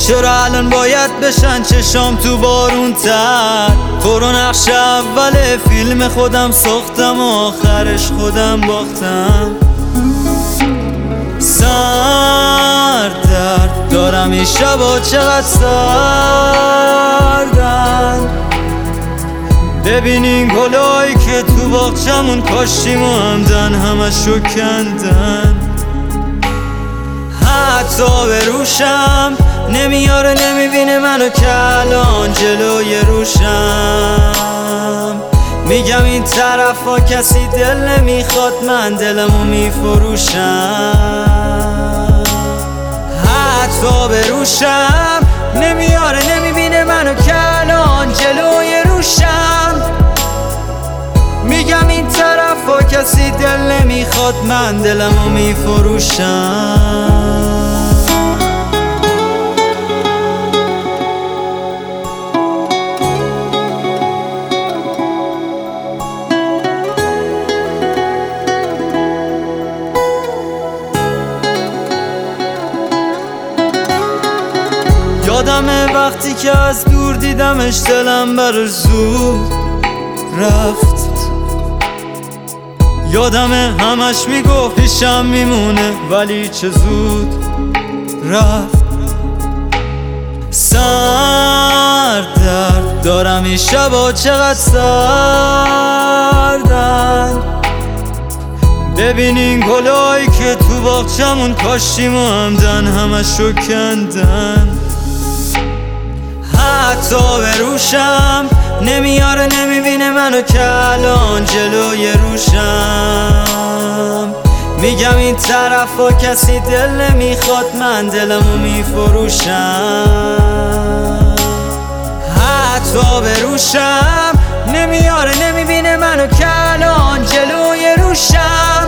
چرا الان باید بشن چشام تو بارون تر؟ تو رو نقش اول فیلم خودم ساختم و آخرش خودم باختم. سردرد دارم این شبا چقدر سردن. ببینین گلایی که تو باغچمون کاشتیم و همدن همشو کندن. حتی به روشم نمیاره نمیبینه منو که الان جلوی روشم. میگم این طرفا کسی دل نمیخواد، من دلمو میفروشم. حتی به روشم نمیاره نمیبینه منو که الان جلوی روشم. میگم این طرفا کسی دل نمیخواد، من دلمو میفروشم. یادمه وقتی که از دور دیدمش دلم براش زود رفت. یادمه همش میگفت پیشم میمونه ولی چه زود رفت. سردرد دارم این شبا چقدر سردن. ببینین گلایی که تو باغچمون کاشتیم و همدن همشو کندن. حتی به روشم نمیاره نمیبینه منو که الان جلوی روشم. میگم این طرفا کسی دل نمیخواد، من دلمو میفروشم. حتی به روشم نمیاره نمیبینه منو که الان جلوی روشم.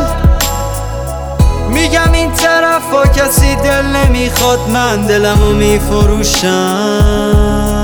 میگم این طرفا کسی دل نمیخواد، من دلمو میفروشم.